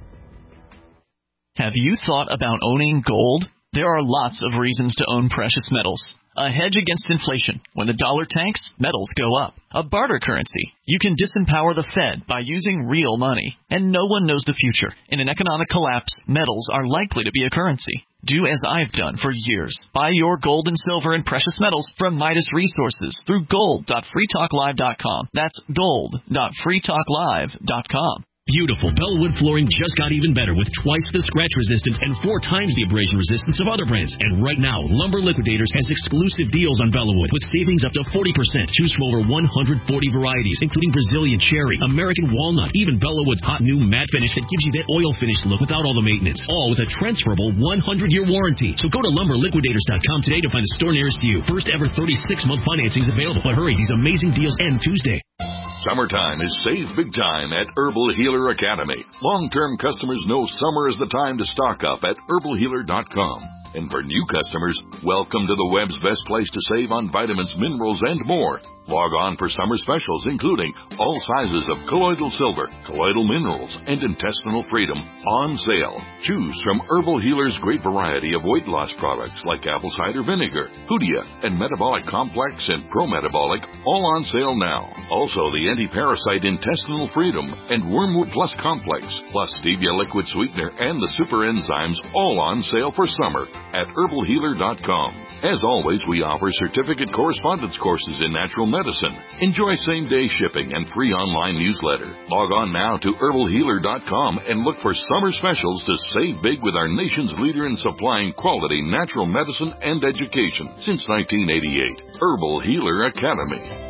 Have you thought about owning gold? There are lots of reasons to own precious metals. A hedge against inflation. When the dollar tanks, metals go up. A barter currency. You can disempower the Fed by using real money. And no one knows the future. In an economic collapse, metals are likely to be a currency. Do as I've done for years. Buy your gold and silver and precious metals from Midas Resources through gold dot free talk live dot com. That's gold dot free talk live dot com. Beautiful Bellwood flooring just got even better with twice the scratch resistance and four times the abrasion resistance of other brands. And right now, Lumber Liquidators has exclusive deals on Bellwood with savings up to forty percent. Choose from over one hundred forty varieties, including Brazilian cherry, American walnut, even Bellwood's hot new matte finish that gives you that oil finish look without all the maintenance. All with a transferable one hundred year warranty. So go to lumber liquidators dot com today to find a store nearest you. First ever thirty-six month financing is available. But hurry, these amazing deals end Tuesday. Summertime is save big time at Herbal Healer Academy. Long-term customers know summer is the time to stock up at herbal healer dot com. And for new customers, welcome to the web's best place to save on vitamins, minerals, and more. Log on for summer specials, including all sizes of colloidal silver, colloidal minerals, and intestinal freedom on sale. Choose from Herbal Healer's great variety of weight loss products like apple cider vinegar, Hoodia, and Metabolic Complex and Pro-Metabolic, all on sale now. Also, the anti-parasite intestinal freedom and Wormwood Plus Complex, plus stevia liquid sweetener and the super enzymes, all on sale for summer. at herbal healer dot com. As always, we offer certificate correspondence courses in natural medicine. Enjoy same-day shipping and free online newsletter. Log on now to herbal healer dot com and look for summer specials to save big with our nation's leader in supplying quality natural medicine and education since nineteen eighty-eight. Herbal Healer Academy.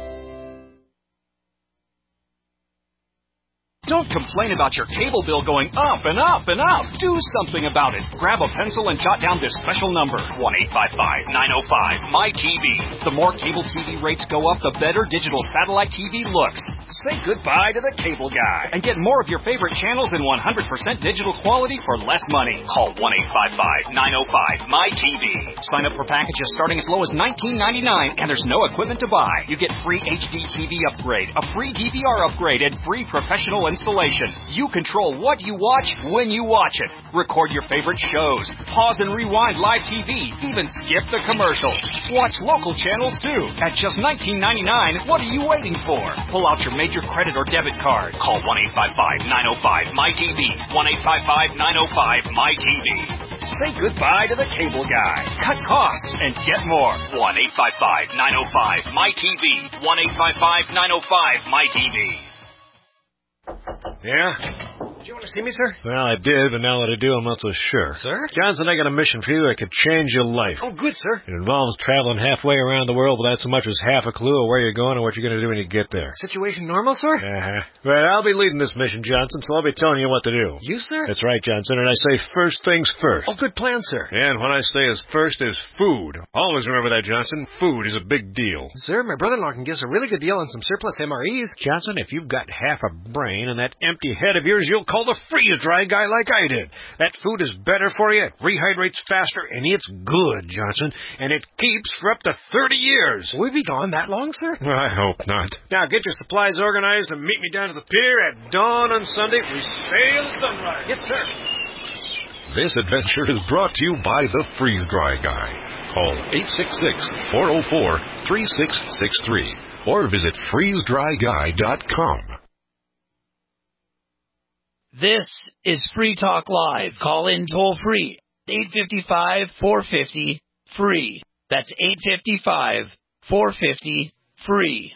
Don't complain about your cable bill going up and up and up. Do something about it. Grab a pencil and jot down this special number, one eight five five, nine oh five, M Y T V. The more cable T V rates go up, the better digital satellite T V looks. Say goodbye to the cable guy and get more of your favorite channels in one hundred percent digital quality for less money. Call one eight five five, nine oh five, M Y T V. Sign up for packages starting as low as nineteen ninety-nine, and there's no equipment to buy. You get free H D T V upgrade, a free D V R upgrade, and free professional installation. You control what you watch when you watch it. Record your favorite shows. Pause and rewind live T V. Even skip the commercials. Watch local channels too. At just nineteen ninety-nine, what are you waiting for? Pull out your major credit or debit card. Call one eight five five, nine oh five, M Y T V. one eight five five, nine oh five, M Y T V. Say goodbye to the cable guy. Cut costs and get more. one eight five five, nine oh five, M Y T V. one eight five five, nine oh five, M Y T V. Yeah? Did you want to see me, sir? Well, I did, but now that I do, I'm not so sure. Sir? Johnson, I got a mission for you that could change your life. Oh, good, sir. It involves traveling halfway around the world without so much as half a clue of where you're going and what you're going to do when you get there. Situation normal, sir? Uh-huh. Well, I'll be leading this mission, Johnson, so I'll be telling you what to do. You, sir? That's right, Johnson, and I say first things first. Oh, good plan, sir. And what I say is first is food. Always remember that, Johnson. Food is a big deal. Sir, my brother-in-law can give us a really good deal on some surplus M R Es. Johnson, if you've got half a brain and that empty head of yours, you'll call the freeze-dry guy like I did. That food is better for you, it rehydrates faster, and it's good, Johnson, and it keeps for up to thirty years. Will we be gone that long, sir? I hope not. Now get your supplies organized and meet me down to the pier at dawn on Sunday. We sail at sunrise. Yes, sir. This adventure is brought to you by the Freeze Dry Guy. Call eight six six, four oh four, three six six three or visit freeze dry guy dot com. This is Free Talk Live. Call in toll free. eight five five, four five zero, free. That's eight five five, four five zero, free.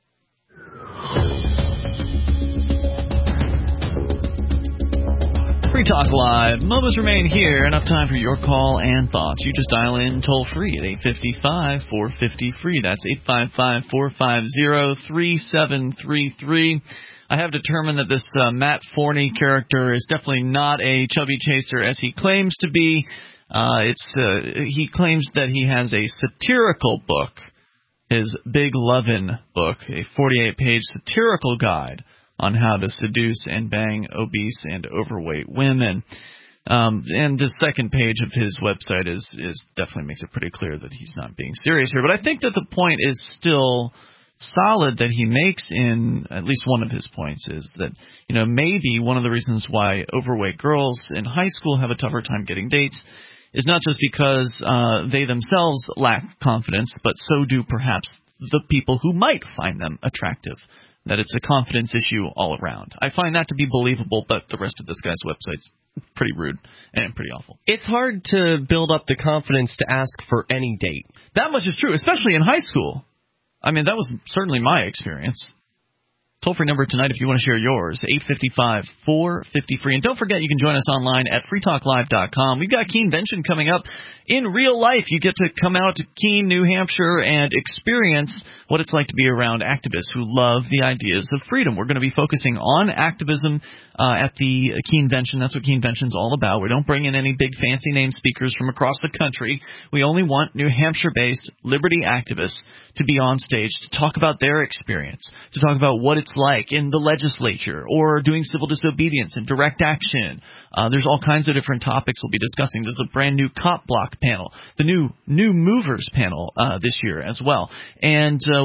Free Talk Live. Moments remain here. Enough time for your call and thoughts. You just dial in toll free at eight five five, four five zero, free. That's eight five five, four five zero, three seven three three. I have determined that this uh, Matt Forney character is definitely not a chubby chaser as he claims to be. Uh, it's uh, he claims that he has a satirical book, his Big Lovin' book, a forty-eight page satirical guide on how to seduce and bang obese and overweight women. Um, and the second page of his website is, is definitely makes it pretty clear that he's not being serious here. But I think that the point is still solid that he makes in at least one of his points is that, you know, maybe one of the reasons why overweight girls in high school have a tougher time getting dates is not just because uh, they themselves lack confidence, but so do perhaps the people who might find them attractive. That it's a confidence issue all around. I find that to be believable, but the rest of this guy's website's pretty rude and pretty awful. It's hard to build up the confidence to ask for any date. That much is true, especially in high school. I mean, that was certainly my experience. Toll-free number tonight if you want to share yours, eight five five, four five zero, free. And don't forget you can join us online at free talk live dot com. We've got Keenvention coming up in real life. You get to come out to Keene, New Hampshire and experience what it's like to be around activists who love the ideas of freedom. We're going to be focusing on activism uh, at the Keenvention. That's what Keenvention's all about. We don't bring in any big fancy name speakers from across the country. We only want New Hampshire-based liberty activists to be on stage to talk about their experience, to talk about what it's like in the legislature or doing civil disobedience and direct action. Uh, there's all kinds of different topics we'll be discussing. There's a brand new Cop Block panel, the new New Movers panel uh, this year as well. And uh, we're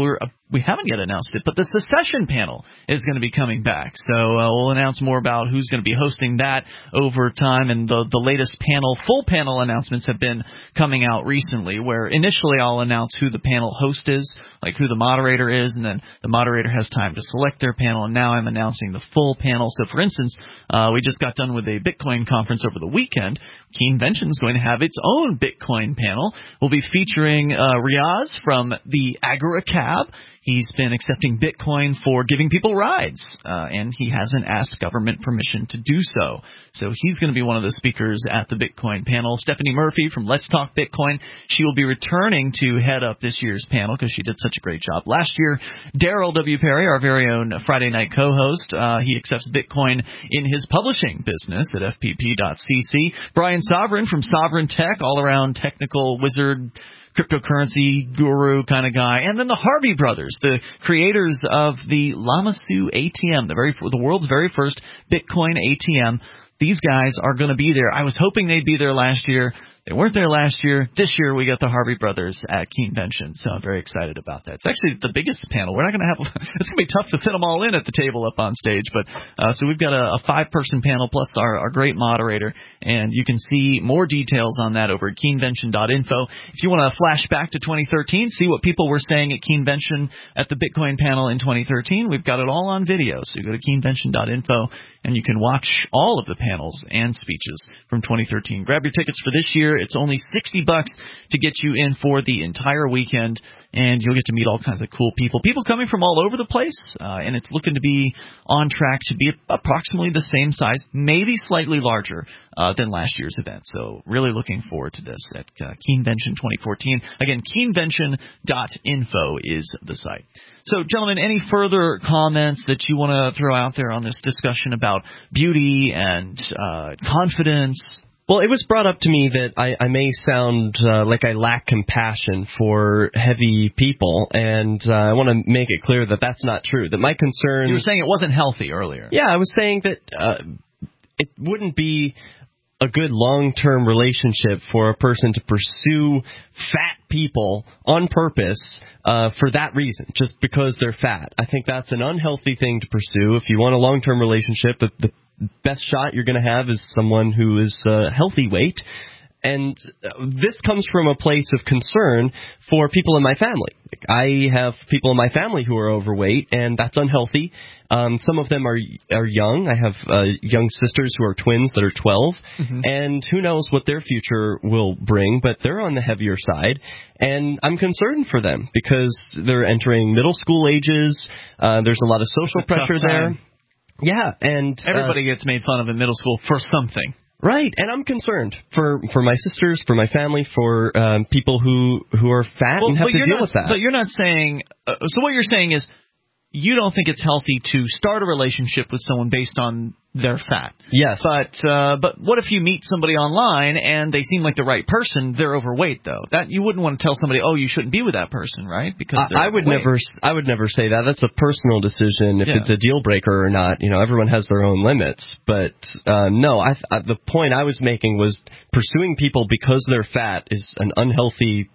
we haven't yet announced it, but the Secession panel is going to be coming back. So uh, we'll announce more about who's going to be hosting that over time. And the, the latest panel, full panel announcements have been coming out recently, where initially I'll announce who the panel host is, like who the moderator is, and then the moderator has time to select their panel. And now I'm announcing the full panel. So, for instance, uh, we just got done with a Bitcoin conference over the weekend. Keenvention is going to have its own Bitcoin panel. We'll be featuring uh, Riaz from the AgraCab. He's been accepting Bitcoin for giving people rides, uh, and he hasn't asked government permission to do so. So he's going to be one of the speakers at the Bitcoin panel. Stephanie Murphy from Let's Talk Bitcoin, she will be returning to head up this year's panel because she did such a great job last year. Daryl W. Perry, our very own Friday night co-host, uh, he accepts Bitcoin in his publishing business at F P P dot C C. Brian Sovereign from Sovereign Tech, all-around technical wizard, cryptocurrency guru kind of guy. And then the Harvey brothers, the creators of the Lamassu A T M, the very the world's very first Bitcoin A T M. These guys are going to be there. I was hoping they'd be there last year. They weren't there last year. This year we got the Harvey brothers at Keenvention, so I'm very excited about that. It's actually the biggest panel. We're not going to have – it's going to be tough to fit them all in at the table up on stage. But uh, so we've got a, a five-person panel plus our, our great moderator, and you can see more details on that over at keenvention dot info. If you want to flash back to twenty thirteen, see what people were saying at Keenvention at the Bitcoin panel in twenty thirteen, we've got it all on video. So you go to keenvention dot info, and you can watch all of the panels and speeches from twenty thirteen. Grab your tickets for this year. It's only sixty bucks to get you in for the entire weekend, and you'll get to meet all kinds of cool people. People coming from all over the place, uh, and it's looking to be on track to be approximately the same size, maybe slightly larger uh, than last year's event. So really looking forward to this at uh, Keenvention twenty fourteen. Again, keenvention dot info is the site. So, gentlemen, any further comments that you want to throw out there on this discussion about beauty and uh, confidence? Well, it was brought up to me that I, I may sound uh, like I lack compassion for heavy people, and uh, I want to make it clear that that's not true. That my concern... You were saying it wasn't healthy earlier. Yeah, I was saying that uh, it wouldn't be a good long-term relationship for a person to pursue fat people on purpose uh, for that reason, just because they're fat. I think that's an unhealthy thing to pursue. If you want a long-term relationship, the, the best shot you're going to have is someone who is uh, healthy weight. And this comes from a place of concern for people in my family. I have people in my family who are overweight, and that's unhealthy. Um, some of them are are young. I have uh, young sisters who are twins that are twelve, mm-hmm. and who knows what their future will bring, but they're on the heavier side. And I'm concerned for them because they're entering middle school ages. Uh, there's a lot of social pressure there. Yeah, and everybody uh, gets made fun of in middle school for something. Right, and I'm concerned for, for my sisters, for my family, for um, people who, who are fat well, and have to deal not, with that. But you're not saying uh, – so what you're saying is you don't think it's healthy to start a relationship with someone based on their fat. Yes. But uh, but what if you meet somebody online and they seem like the right person, they're overweight, though? That you wouldn't want to tell somebody, oh, you shouldn't be with that person, right? Because I, I would overweight. never I would never say that. That's a personal decision if yeah. it's a deal breaker or not. You know, everyone has their own limits. But uh, no, I, I, the point I was making was pursuing people because they're fat is an unhealthy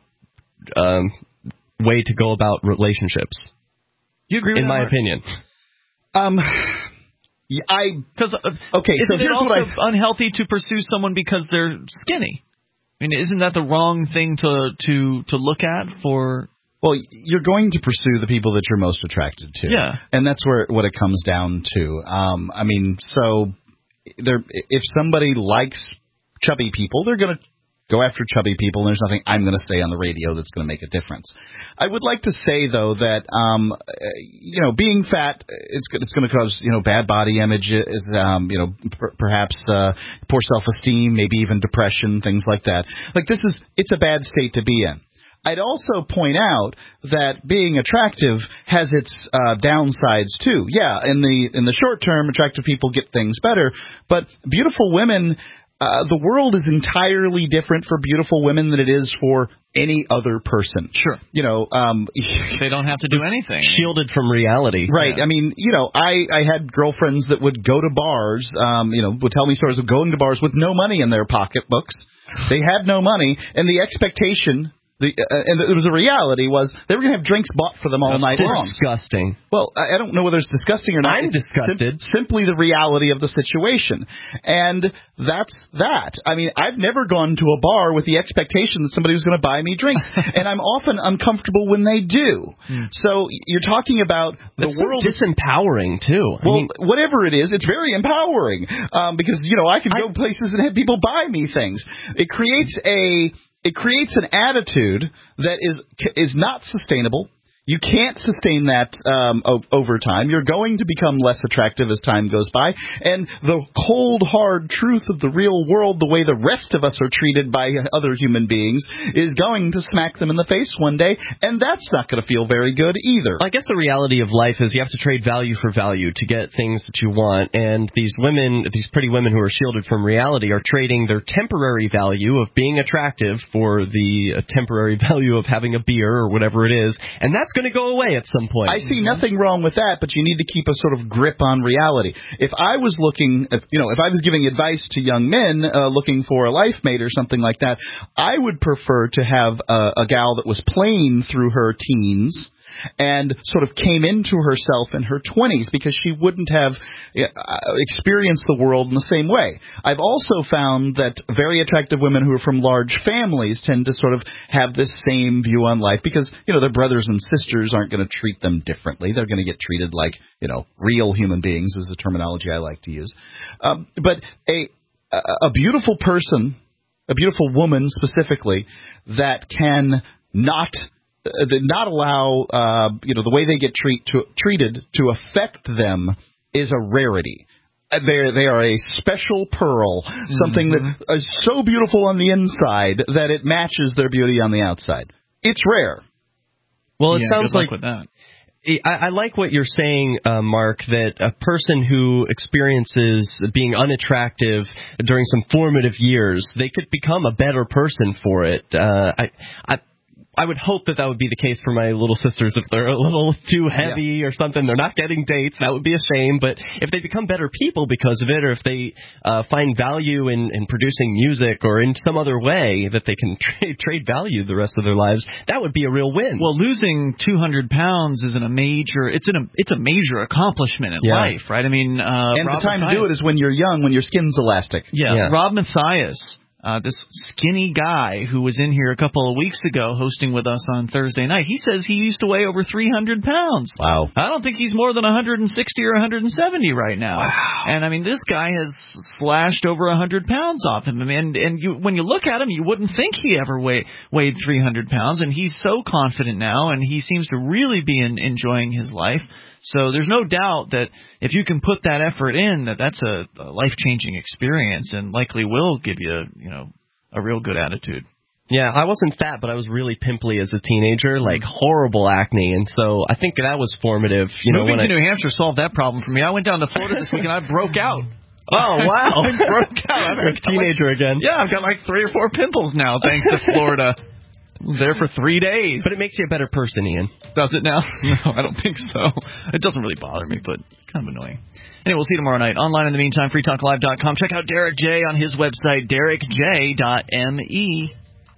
um, way to go about relationships. You agree with in that, my Mark? opinion? Um, yeah, I because uh, okay. Isn't so here's it also what I, unhealthy to pursue someone because they're skinny? I mean, isn't that the wrong thing to to to look at for? Well, you're going to pursue the people that you're most attracted to. Yeah, and that's where what it comes down to. Um, I mean, so there, if somebody likes chubby people, they're going to go after chubby people, and there's nothing I'm going to say on the radio that's going to make a difference. I would like to say, though, that, um, you know, being fat, it's it's going to cause, you know, bad body image, is, um, you know, per- perhaps uh, poor self-esteem, maybe even depression, things like that. Like, this is, it's a bad state to be in. I'd also point out that being attractive has its uh, downsides, too. Yeah, in the in the short term, attractive people get things better, but beautiful women... Uh, the world is entirely different for beautiful women than it is for any other person. Sure. You know, um, they don't have to do anything. Shielded from reality. Right. Yeah. I mean, you know, I, I had girlfriends that would go to bars, um, you know, would tell me stories of going to bars with no money in their pocketbooks. They had no money, and the expectation The, uh, and it was a reality was they were going to have drinks bought for them all That's night long. Disgusting. Well, I, I don't know whether it's disgusting or not. I'm it's disgusted. Sim- simply the reality of the situation. And that's that. I mean, I've never gone to a bar with the expectation that somebody was going to buy me drinks. And I'm often uncomfortable when they do. Mm. So you're talking about the that's world. So disempowering, too. Well, I mean, whatever it is, it's very empowering. Um, because, you know, I can go I, places and have people buy me things. It creates a... It creates an attitude that is is not sustainable. You can't sustain that um, o- over time. You're going to become less attractive as time goes by. And the cold, hard truth of the real world, the way the rest of us are treated by other human beings, is going to smack them in the face one day, and that's not going to feel very good either. I guess the reality of life is you have to trade value for value to get things that you want, and these women, these pretty women who are shielded from reality, are trading their temporary value of being attractive for the uh, temporary value of having a beer or whatever it is, and that's going to go away at some point. I see nothing wrong with that, but you need to keep a sort of grip on reality. If I was looking, you know, if I was giving advice to young men uh, looking for a life mate or something like that, I would prefer to have a, a gal that was plain through her teens and sort of came into herself in her twenties because she wouldn't have uh, experienced the world in the same way. I've also found that very attractive women who are from large families tend to sort of have this same view on life because, you know, their brothers and sisters aren't going to treat them differently. They're going to get treated like, you know, real human beings is the terminology I like to use. Um, but a a beautiful person, a beautiful woman specifically, that can not Uh, not allow, uh, you know, the way they get treat to, treated to affect them is a rarity. They they are a special pearl, something mm-hmm. that is so beautiful on the inside that it matches their beauty on the outside. It's rare. Well, it yeah, sounds good like luck with that. I, I like what you're saying, uh, Mark, that a person who experiences being unattractive during some formative years, they could become a better person for it. Uh, I. I I would hope that that would be the case for my little sisters. If they're a little too heavy yeah. or something, they're not getting dates, that would be a shame. But if they become better people because of it, or if they uh, find value in, in producing music or in some other way that they can trade, trade value the rest of their lives, that would be a real win. Well, losing two hundred pounds isn't a major, it's, an, it's a major accomplishment in yeah. life, right? I mean, uh, and Rob the time Matthias, to do it is when you're young, when your skin's elastic. Yeah, yeah. Rob Matthias. Uh, this skinny guy who was in here a couple of weeks ago hosting with us on Thursday night, he says he used to weigh over three hundred pounds. Wow. I don't think he's more than one hundred sixty or one hundred seventy right now. Wow. And, I mean, this guy has slashed over one hundred pounds off him. And, and you, when you look at him, you wouldn't think he ever weigh, weighed three hundred pounds. And he's so confident now, and he seems to really be in, enjoying his life. So there's no doubt that if you can put that effort in, that that's a, a life-changing experience and likely will give you, you know, a real good attitude. Yeah, I wasn't fat, but I was really pimply as a teenager, like horrible acne, and so I think that was formative. You know, Moving when to I, New Hampshire solved that problem for me. I went down to Florida this week and I broke out. Oh, wow. I broke out. I'm a teenager like, again. Yeah, I've got like three or four pimples now, thanks to Florida. I was there for three days. But it makes you a better person, Ian. Does it now? No, I don't think so. It doesn't really bother me, but kind of annoying. Anyway, we'll see you tomorrow night. Online in the meantime, free talk live dot com. Check out Derek J on his website, derek j dot m e.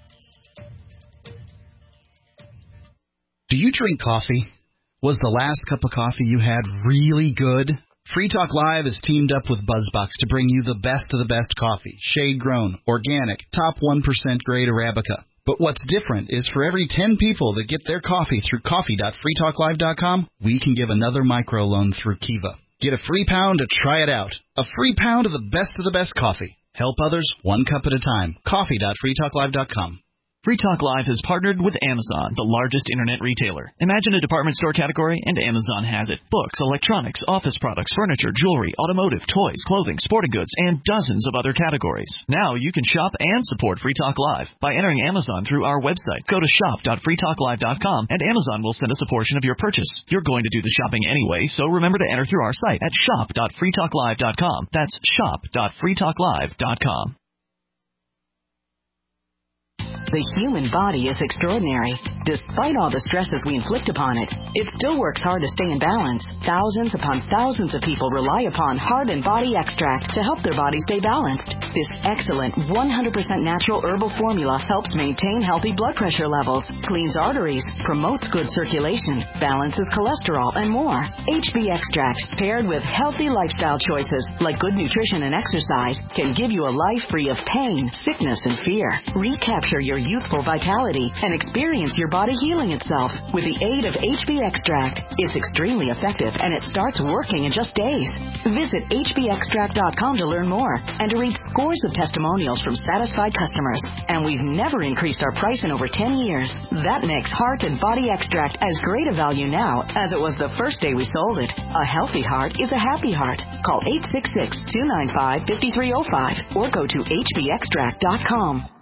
Do you drink coffee? Was the last cup of coffee you had really good? Free Talk Live has teamed up with BuzzBox to bring you the best of the best coffee. Shade-grown, organic, top one percent grade Arabica. But what's different is for every ten people that get their coffee through coffee dot free talk live dot com, we can give another microloan through Kiva. Get a free pound to try it out. A free pound of the best of the best coffee. Help others one cup at a time. coffee dot free talk live dot com. Free Talk Live has partnered with Amazon, the largest internet retailer. Imagine a department store category, and Amazon has it. Books, electronics, office products, furniture, jewelry, automotive, toys, clothing, sporting goods, and dozens of other categories. Now you can shop and support Free Talk Live by entering Amazon through our website. Go to shop dot free talk live dot com, and Amazon will send us a portion of your purchase. You're going to do the shopping anyway, so remember to enter through our site at shop dot free talk live dot com. That's shop dot free talk live dot com. The human body is extraordinary. Despite all the stresses we inflict upon it, it still works hard to stay in balance. Thousands upon thousands of people rely upon Heart and Body Extract to help their body stay balanced. This excellent one hundred percent natural herbal formula helps maintain healthy blood pressure levels, cleans arteries, promotes good circulation, balances cholesterol, and more. H B Extract, paired with healthy lifestyle choices like good nutrition and exercise, can give you a life free of pain, sickness, and fear. Recapture your youthful vitality and experience your body healing itself with the aid of H B Extract. It's extremely effective and it starts working in just days. Visit H B extract dot com to learn more and to read scores of testimonials from satisfied customers. And we've never increased our price in over ten years. That makes Heart and Body Extract as great a value now as it was the first day we sold it. A healthy heart is a happy heart. Call eight six six, two nine five, five three zero five or go to H B extract dot com.